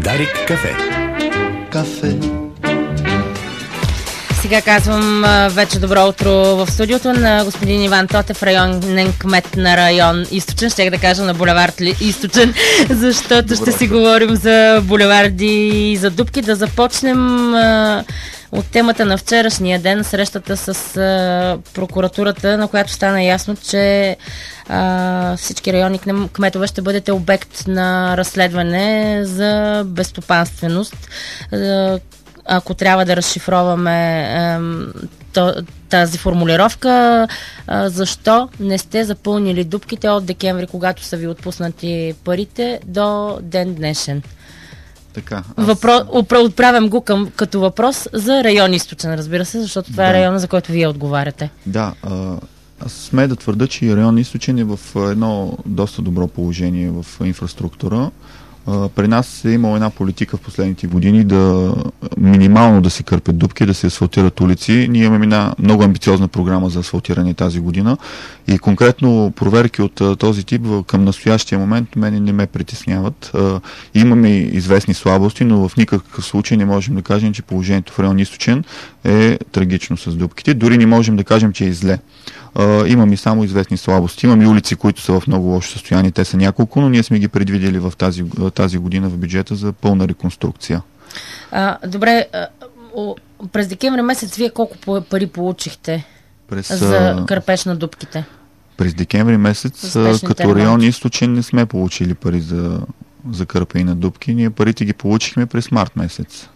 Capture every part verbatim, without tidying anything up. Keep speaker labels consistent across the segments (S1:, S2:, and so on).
S1: Дарик кафе. Кафе.
S2: Сега казвам вече добро утро в студиото на господин Иван Тотев, районен кмет на район Източен. Щях да кажа на булевард Източен, защото добро. Ще си говорим за булеварди и за дупки. Да започнем а, от темата на вчерашния ден, срещата с а, прокуратурата, на която стана ясно, че а, всички районни кметове ще бъдете обект на разследване за безстопанственост. А, ако трябва да разшифроваме е, то, тази формулировка, е, защо не сте запълнили дупките от декември, когато са ви отпуснати парите, до ден днешен?
S3: Така, аз...
S2: Въпро... Отправям го към, като въпрос за район Източен, разбира се, защото това да. е района, за който вие отговаряте.
S3: Да, а, аз сме да твърда, че район Източен е в едно доста добро положение в инфраструктура. Uh, при нас е имала една политика в последните години да минимално да се кърпят дупки, да се асфалтират улици. Ние имаме една много амбициозна програма за асфалтиране тази година и конкретно проверки от uh, този тип към настоящия момент мене не ме притесняват. Uh, имаме известни слабости, но в никакъв случай не можем да кажем, че положението в район Източен е трагично с дупките. Дори не можем да кажем, че е зле. Uh, имам и само известни слабости. Имам и улици, които са в много лошо състояние. Те са няколко, но ние сме ги предвидели в тази, тази година в бюджета за пълна реконструкция.
S2: А, добре, а, о, през декември месец вие колко пари получихте през, за кърпеж на дупките?
S3: През декември месец като район Източен не сме получили пари за, за кърпене на дупки. Ние парите ги получихме през март месец.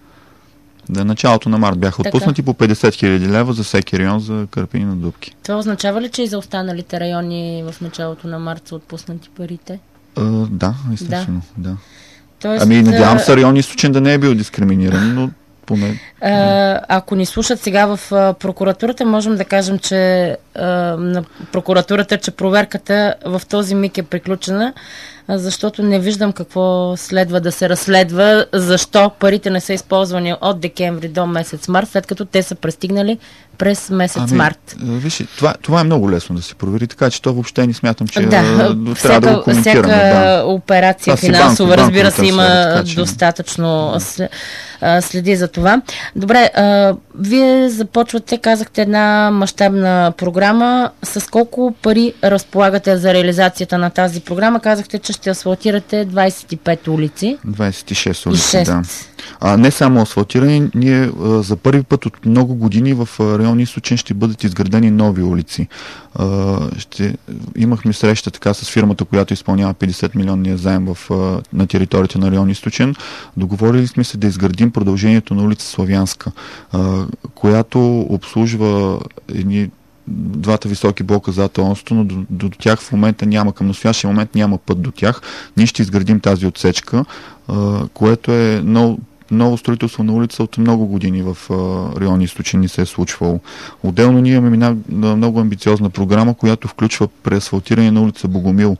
S3: Да, началото на март бяха така отпуснати по петдесет хиляди лева за всеки район за кърпене на дупки.
S2: Това означава ли, че и за останалите райони в началото на март са отпуснати парите?
S3: А, да, естествено, да. да.
S2: Тоест,
S3: ами надявам се район Източен да не е бил дискриминиран, но поне...
S2: А, ако ни слушат сега в а, прокуратурата, можем да кажем, че а, на прокуратурата, че проверката в този миг е приключена, защото не виждам какво следва да се разследва, защо парите не са използвани от декември до месец март, след като те са пристигнали през месец
S3: ами,
S2: март.
S3: Виж, това, това е много лесно да се провери, така че то въобще не смятам, че
S2: да,
S3: трябва
S2: всяка,
S3: да го коментираме.
S2: Всяка
S3: да.
S2: операция
S3: Аз
S2: финансова,
S3: банко,
S2: разбира се, има
S3: така, че...
S2: достатъчно да. следи за това. Добре, а, вие започвате, казахте, една мащабна програма. С колко пари разполагате за реализацията на тази програма? Казахте, че ще асфалтирате двадесет и пет улици.
S3: двадесет и шест улици, да. А, не само асфалтиране, ние а, за първи път от много години в район Източен ще бъдат изградени нови улици. А, ще, имахме среща така с фирмата, която изпълнява петдесет милионния заем в, а, на територията на район Източен. Договорили сме се да изградим продължението на улица Славянска, а, която обслужва едни двата високи блока за Аталонството, но до, до, до тях в момента няма, към настоящия момент няма път до тях. Ние ще изградим тази отсечка, а, което е ново, ново строителство на улица от много години в а, район Източен не се е случвало. Отделно ние имаме една много амбициозна програма, която включва преасфалтиране на улица Богомил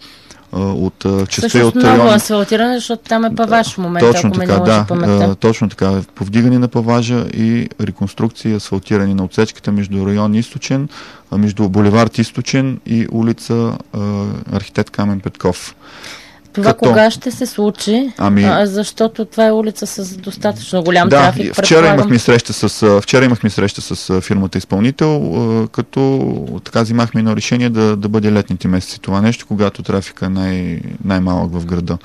S3: от частта от
S2: район... много асфалтиране, защото там е паваж в момента,
S3: точно
S2: ако
S3: така,
S2: ме не лъжа
S3: да,
S2: паметта.
S3: Точно така. Повдигане на паважа и реконструкция и асфалтиране на отсечката между район Източен, между булевард Източен и улица Архитект Камен Петков.
S2: Това
S3: Като...
S2: кога ще се случи?
S3: Ами...
S2: А, защото това е улица с достатъчно голям
S3: да,
S2: трафик.
S3: Вчера предполагам... имахме среща с, вчера имахме среща с фирмата изпълнител, като така взимахме едно решение да, да бъде летните месеци това нещо, когато трафика е най- най-малък в града.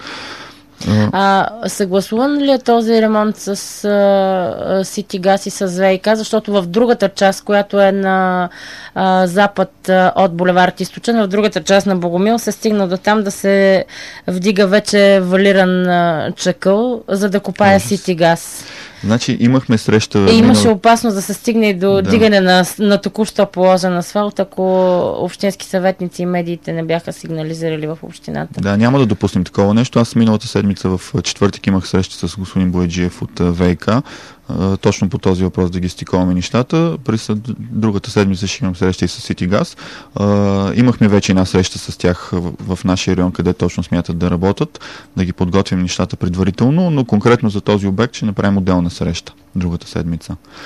S2: А, съгласуван ли е този ремонт с а, Сити Газ и с ВиК? Защото в другата част, която е на а, запад а, от булевард Източен, в другата част на Богомил се стигна до там да се вдига вече валиран а, чакъл, за да копае Сити Газ.
S3: Значи имахме среща...
S2: И имаше опасност да се стигне и до да. дигане на, на току-що положен асфалт, ако общински съветници и медиите не бяха сигнализирали в общината.
S3: Да, няма да допуснем такова нещо. Аз миналата седмица в четвъртък имах среща с господин Бояджиев от ВиК. Точно по този въпрос да ги стиковаме нещата. През другата седмица ще имам среща и с Сити Газ. Имахме вече една среща с тях в, в нашия район, къде точно смятат да работят, да ги подготвим нещата предварително, но конкретно за този обект ще направим отделна среща другата седмица.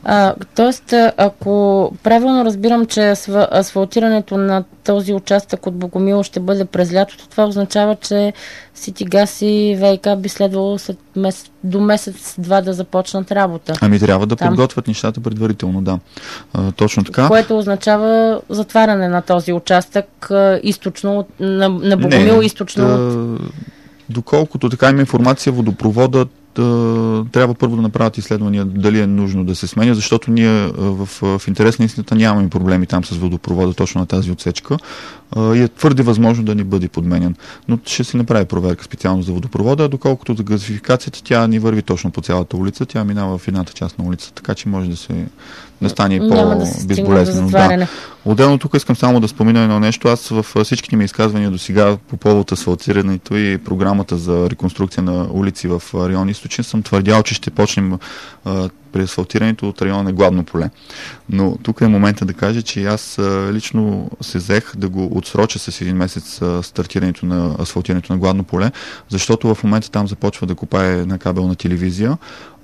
S2: А, тоест, ако правилно разбирам, че асфалтирането на този участък от Богомил ще бъде през лятото, това означава, че Ситигаз и ВиК би следвало след месец, до месец-два да започнат работа.
S3: Ами трябва да
S2: там
S3: подготвят нещата предварително, да. А, точно така.
S2: Което означава затваряне на този участък а, източно, на, на Богомил
S3: Не,
S2: източно
S3: да,
S2: от...
S3: Доколкото така има информация, водопроводът Uh, трябва първо да направят изследвания дали е нужно да се сменя, защото ние uh, в, в интерес на истината нямаме проблеми там с водопровода точно на тази отсечка uh, и е твърде възможно да ни бъде подменен. Но ще се направи проверка специално за водопровода, доколкото за газификацията тя ни върви точно по цялата улица, тя минава в едната част на улица, така че може да се да стане по-безболезнено. Да. Отделно тук искам само да спомена едно нещо. Аз в всичките ми изказвания до сега по повод асфалтирането и програмата за реконструкция на улици в район Източен съм твърдял, че ще почнем а, при асфалтирането от района на Гладно поле. Но тук е момента да кажа, че аз а, лично се взех да го отсроча с един месец а, стартирането на асфалтирането на Гладно поле, защото в момента там започва да копае една кабелна телевизия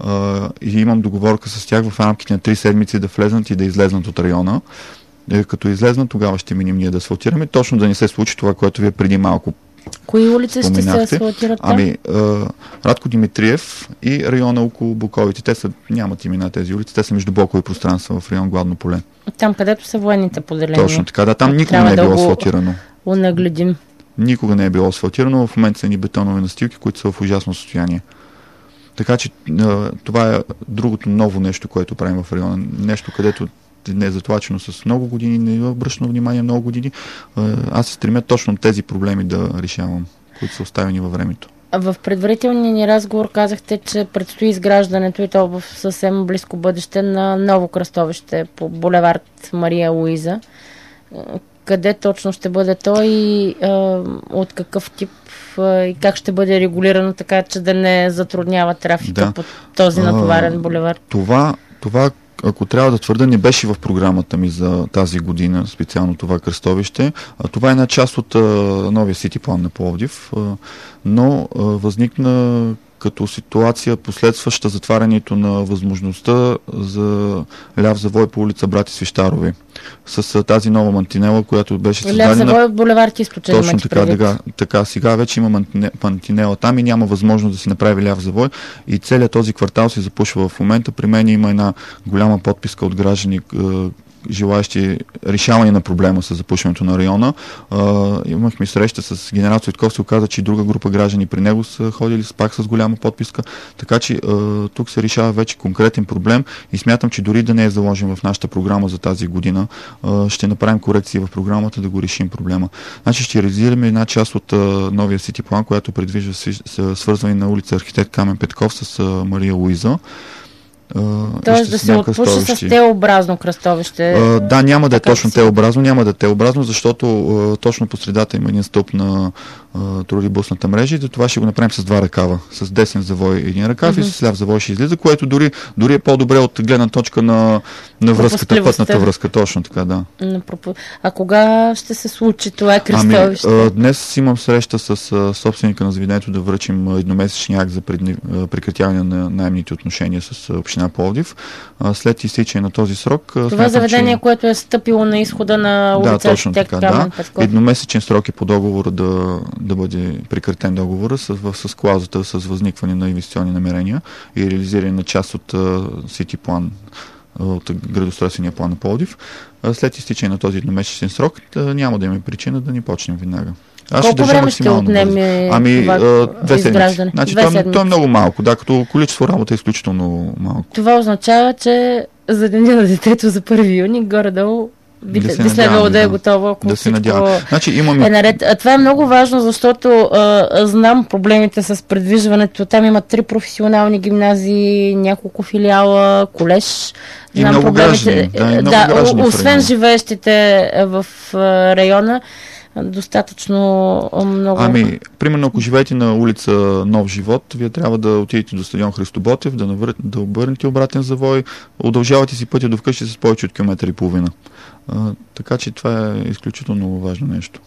S3: а, и имам договорка с тях в рамките на три седмици да влезнат и да излезнат от района. Е, като излезнат, тогава ще минем ние да асфалтираме. Точно да не се случи това, което вие преди малко
S2: кои улици ще се асфалтират там?
S3: Ами, а, Радко Димитриев и района около Буковите. Те са, нямат имена тези улици, те са между блокови пространства в район Гладно поле.
S2: Там, където са военните поделения.
S3: Точно така, да, там никога не е
S2: да
S3: било асфалтирано.
S2: Унагледим.
S3: Никога не е било асфалтирано, в момента са ни бетонови настилки, които са в ужасно състояние. Така че а, това е другото ново нещо, което правим в района. Нещо, където не е затлачено с много години, не е обръщано внимание много години. Аз се стремя точно тези проблеми да решавам, които са оставени във времето.
S2: В предварителния ни разговор казахте, че предстои изграждането и то в съвсем близко бъдеще на ново кръстовище по булевард Мария Луиза. Къде точно ще бъде то и а, от какъв тип а, и как ще бъде регулирано, така че да не затруднява трафика да. По този натоварен булевард?
S3: Това, това ако трябва да твърда, не беше в програмата ми за тази година, специално това кръстовище. Това е една част от а, новия Сити план на Пловдив, а, но а, възникна като ситуация последваща затварянето на възможността за ляв завой по улица Братя Свищарови. С а, тази нова мантинела, която беше създадена...
S2: Ляв завой от булевард Източен.
S3: Точно така, така, така. Сега вече има мантинела там и няма възможност да се направи ляв завой и целият този квартал се запушва в момента. При мен има една голяма подписка от граждани, желаящи решаване на проблема с запушването на района. А, имахме среща с генерал Цветков, се оказа, че и друга група граждани при него са ходили пак с голяма подписка. Така че а, тук се решава вече конкретен проблем и смятам, че дори да не е заложен в нашата програма за тази година, а, ще направим корекции в програмата да го решим проблема. Значи ще реализираме една част от а, новия Сити план, която предвижда свързване на улица Архитект Камен Петков с а, Мария Луиза.
S2: Тоест да се отпуши с Т-образно кръстовище.
S3: Uh, да, няма да е точно Т-образно, няма да е Т-образно, защото uh, точно по средата има един стълб на uh, тролейбусната мрежа и за това ще го направим с два ръкава. С десен завой един ръкав mm-hmm. и с ляв завой ще излиза, което дори, дори е по-добре от гледна точка на, на връзката, пътната връзка. Точно така, да.
S2: А кога ще се случи това кръстовище?
S3: Ами, uh, днес имам среща с uh, собственика на заведението да връчим едномесечния акт за предни, uh, прекратяване на наемните отношения с uh, община Пловдив. След изтичане на този срок...
S2: Това смятам, заведение, че... което е стъпило на изхода на улица Архитект Камен Петков.
S3: Едномесечен срок е по договора да, да бъде прекратен договора с, с клаузата с възникване на инвестиционни намерения и реализиране на част от Сити план, от градоустройствения план на Пловдив. След изтичане на този едномесечен срок няма да имаме причина да ни почнем веднага.
S2: Аз колко ще време ще отнеме
S3: ами,
S2: това
S3: две седмици. Значи,
S2: две
S3: то,
S2: седмици.
S3: То е много малко, да, като количество работа е изключително малко.
S2: Това означава, че за деня на детето за първи юни горе-долу би, да би следвало да е готово, ако
S3: да се надява. Значи, имаме...
S2: е наред. А това е много важно, защото а, знам проблемите с предвижването. Там има три професионални гимназии, няколко филиала, колеж.
S3: И
S2: знам
S3: много
S2: проблемите.
S3: граждани. Да, и много
S2: да,
S3: граждани
S2: освен живеещите в а, района, достатъчно много.
S3: Ами, примерно, ако живеете на улица Нов живот, вие трябва да отидете до стадион Христо Ботев, да, навър... да обърнете обратен завой, удължавате си пътя до вкъщи с повече от километър и половина. А, така че това е изключително важно нещо.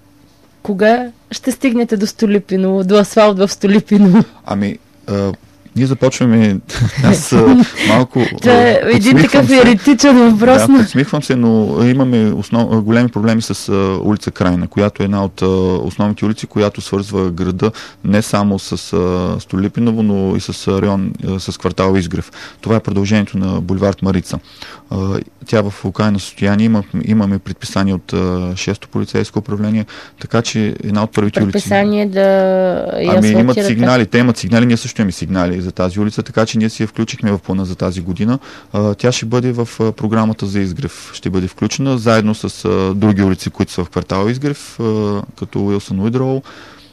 S2: Кога ще стигнете до Столипиново, до асфалт в Столипиново?
S3: Ами, а, Ние започваме... Аз малко...
S2: Това е един такъв еретичен въпрос.
S3: Да, подсмихвам се, но имаме основ... големи проблеми с улица Крайна, която е една от основните улици, която свързва града не само с Столипиново, но и с район, с квартал Изгрев. Това е продължението на булевард Марица. Тя в окаяно състояние. Имаме, имаме предписание от шесто полицейско управление, така че една от първите улици...
S2: Предписание да я
S3: Ами имат сигнали, те имат сигнали, ние също имаме сигнали за тази улица, така че ние си я включихме в плана за тази година. А, тя ще бъде в а, програмата за Изгрев. Ще бъде включена заедно с а, други улици, които са в квартал Изгрев, а, като Уилсън Уидроу.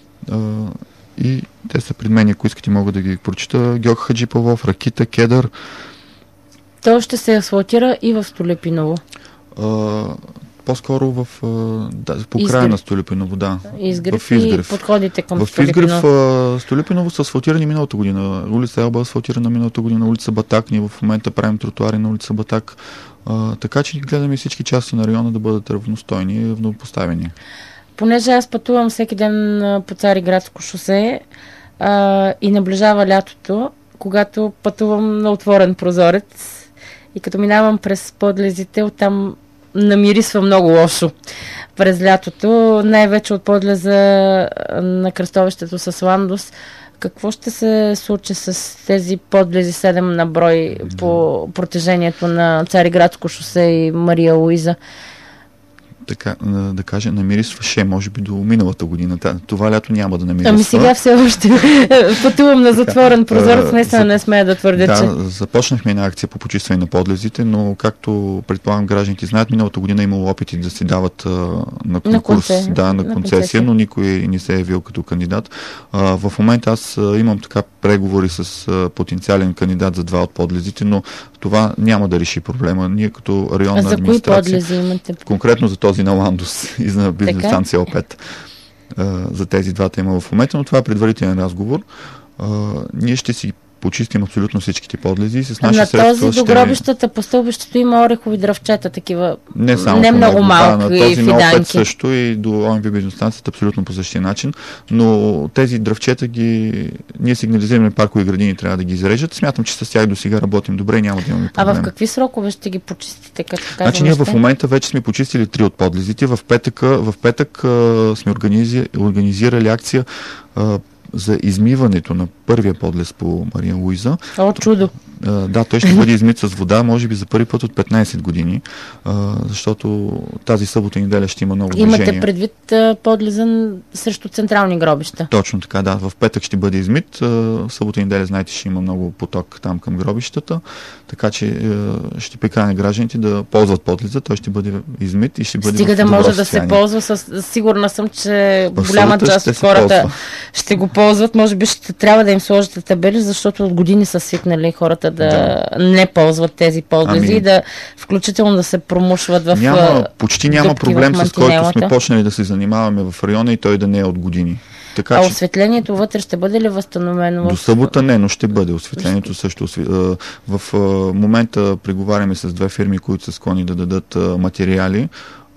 S3: И те са пред мен, ако искате мога да ги прочита. Георг Хаджипавов, Ракита, Кедър.
S2: То ще се асфалтира и в Столипиново.
S3: А, по-скоро в, да, по края
S2: Изгрев.
S3: На Столипиново, да.
S2: Изгрев,
S3: в Изгрев.
S2: И подходите към
S3: в Изгрев, Столипиново са асфалтирани миналата година. Улица Елба асфалтирана миналата година, улица Батак. Ние в момента правим тротуари на улица Батак. А, така че гледаме всички части на района да бъдат равностойни и равнопоставени.
S2: Понеже аз пътувам всеки ден по Цариградско шосе а, и наближава лятото, когато пътувам на отворен прозорец и като минавам през подлезите, оттам намирисва много лошо през лятото, най-вече от подлеза на кръстовището с Ландос. Какво ще се случи с тези подлези седем на брой по протежението на Цариградско шосе и Мария Луиза?
S3: Така, да кажа, намирисваше, може би до миналата година. Това лято няма да намирисва.
S2: Ами сега все още пътувам на затворен прозорец, наистина не смея да твърдя,
S3: да,
S2: че...
S3: започнахме една акция по почистване на подлезите, но както предполагам гражданите знаят, миналата година имало опити да се дават а, на конкурс, на концесия, да, на, на концесия, концесия, но никой не се е явил като кандидат. А, в момента аз а, имам така преговори с а, потенциален кандидат за два от подлезите, но това няма да реши проблема. Ние като районна
S2: за
S3: администрация...
S2: кои подлези имате?
S3: Конкретно за този на Ландос и за бизнес станция О пет. За тези двата има в момента, но това е предварителен разговор. Uh, ние ще си почистим абсолютно всичките подлези. С наши
S2: на
S3: средства
S2: този до гробищата по стълбището има орехови дръвчета, такива
S3: не, само
S2: не много
S3: него,
S2: малки
S3: да, на този
S2: фиданки.
S3: на О пет също и до О М В бизнес-станцията абсолютно по същия начин, но тези дръвчета ги ние сигнализираме паркови градини, трябва да ги изрежат. Смятам, че с тях до сега работим добре, няма да имаме проблем.
S2: А в какви срокове ще ги почистите? Като
S3: значи ние в момента вече сме почистили три от подлезите. В петък, в петък а, сме организи, организирали акция а, за измиването на първия подлез по Мария Луиза.
S2: О, чудо!
S3: Uh, да, той ще бъде измит с вода, може би за първи път от петнайсет години, uh, защото тази събота и неделя ще има много движение.
S2: Имате предвид uh, подлеза срещу централни гробища?
S3: Точно така, да. В петък ще бъде измит. Uh, събота и неделя, знаете, ще има много поток там към гробищата, така че uh, ще приканя гражданите да ползват подлеза, той ще бъде измит и ще бъде
S2: Стига
S3: в
S2: да може да
S3: състояние.
S2: се ползва. С... Сигурна съм, че
S3: в
S2: голяма част от хората
S3: ползва.
S2: Ще го ползват. Може би ще трябва да им сложите табели, защото от години са свикнали хората да, да. не ползват тези подлези ами... и да включително да се промушват в
S3: няма, почти няма проблем, с който сме почнали да се занимаваме в района и той да не е от години. Така,
S2: а
S3: че...
S2: осветлението вътре ще бъде ли възстановено?
S3: До събота не, но ще бъде. Осветлението също. В момента преговаряме с две фирми, които са склонни да дадат материали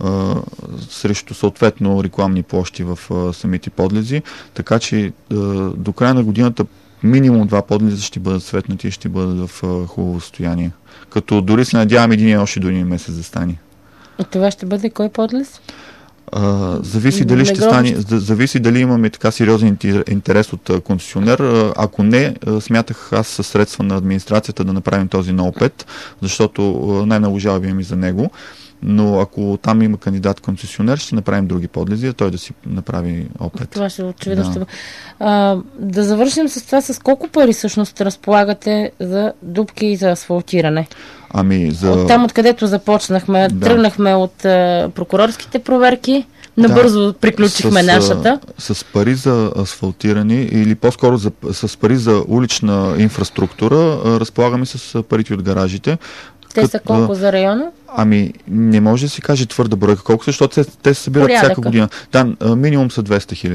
S3: срещу съответно рекламни площи в самите подлези. Така че до края на годината минимум два подлеза ще бъдат светнати и ще бъдат в хубаво състояние. Като дори се надявам един още до един месец да стане.
S2: А това ще бъде кой подлез?
S3: Uh, зависи дали ще стане, зависи дали имаме така сериозен интерес от uh, концесионер. Uh, ако не, uh, смятах аз със средства на администрацията да направим този на О пет, защото uh, най-много жалби имам и за него. Но ако там има кандидат концесионер, ще направим други подлези, а той да си направи О пет.
S2: Това ще очевидно да. Ще... А, да завършим с това, с колко пари всъщност разполагате за дупки и за асфалтиране?
S3: Ами за...
S2: От там, откъдето започнахме, да. Тръгнахме от а, прокурорските проверки, набързо да. Приключихме
S3: с,
S2: нашата.
S3: С, с пари за асфалтиране или по-скоро за, с пари за улична инфраструктура разполагаме с парите от гаражите.
S2: Те са колко за района?
S3: Ами, не може да се каже твърда бройка колко, защото те, те се събират
S2: порядъка.
S3: Всяка година. Да, минимум са двеста хиляди.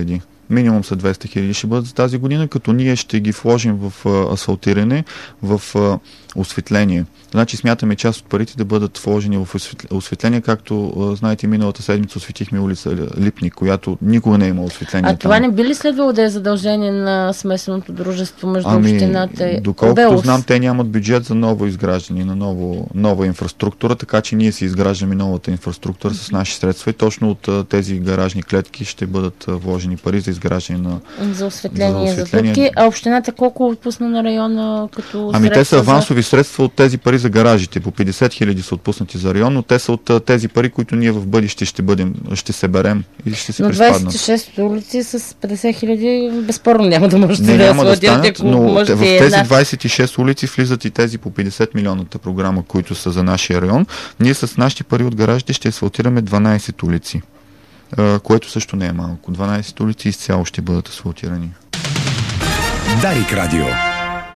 S3: Минимум са двеста хиляди ще бъдат за тази година, като ние ще ги вложим в а, асфалтиране, в а, осветление. Значи смятаме част от парите да бъдат вложени в осветление, както а, знаете, миналата седмица осветихме улица Липник, която никога не е имала осветление.
S2: А
S3: там.
S2: това не би ли следвало да е задължение на смесеното дружество между
S3: ами,
S2: общината и
S3: доколкото
S2: Белос?
S3: знам, те нямат бюджет за ново изграждане на ново, нова инфраструктура, така че ние си изграждаме новата инфраструктура с наши средства и точно от а, тези гаражни клетки ще бъдат а, вложени пари за изграждане на
S2: за осветление,
S3: за,
S2: за дупки. А общината колко отпусна на района като
S3: Ами те са авансови
S2: за...
S3: средства от тези пари за гаражите. По петдесет хиляди са отпуснати за район, но те са от тези пари, които ние в бъдеще ще бъдем, ще съберем и ще се приспаднат.
S2: Но двадесет и шест улици с петдесет хиляди безспорно няма да можете
S3: не,
S2: да
S3: няма да станат, но
S2: можете
S3: в тези
S2: една...
S3: двадесет и шест улици влизат и тези по петдесет милионната програма, които са за нашия район. Ние с нашите пари от гаражите ще асфалтираме дванадесет улици, което също не е малко. дванадесет улици изцяло ще бъдат асфалтирани.
S1: Дарик Радио.